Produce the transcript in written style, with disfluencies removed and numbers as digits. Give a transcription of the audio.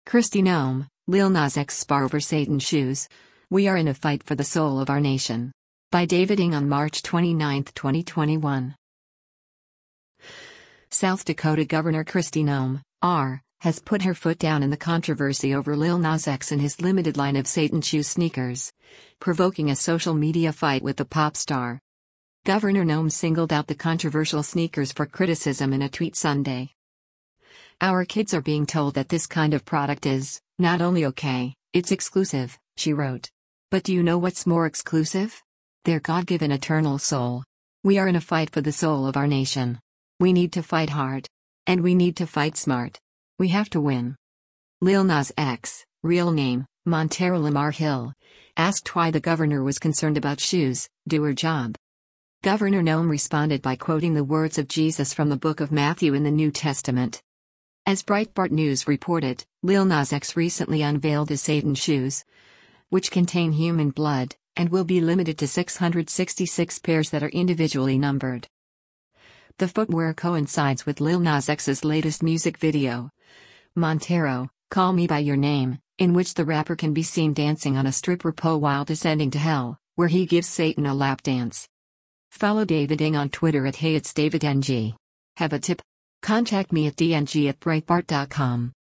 Kristi Noem, Lil Nas X spar over Satan's shoes. We are in a fight for the soul of our nation. By David Ng on March 29, 2021. South Dakota Governor Kristi Noem, R., has put her foot down in the controversy over Lil Nas X and his limited line of Satan shoe sneakers, provoking a social media fight with the pop star. Governor Noem singled out the controversial sneakers for criticism in a tweet Sunday. "Our kids are being told that this kind of product is not only okay, it's exclusive," she wrote. "But do you know what's more exclusive? Their God-given eternal soul. We are in a fight for the soul of our nation. We need to fight hard. And we need to fight smart. We have to win." Lil Nas X, real name, Montero Lamar Hill, asked why the governor was concerned about shoes. "Do her job." Governor Noem responded by quoting the words of Jesus from the book of Matthew in the New Testament. As Breitbart News reported, Lil Nas X recently unveiled his Satan shoes, which contain human blood, and will be limited to 666 pairs that are individually numbered. The footwear coincides with Lil Nas X's latest music video, Montero, Call Me By Your Name, in which the rapper can be seen dancing on a stripper pole while descending to hell, where he gives Satan a lap dance. Follow David Ng on Twitter at HeyIt'sDavidNG. Have a tip? Contact me at dng@breitbart.com.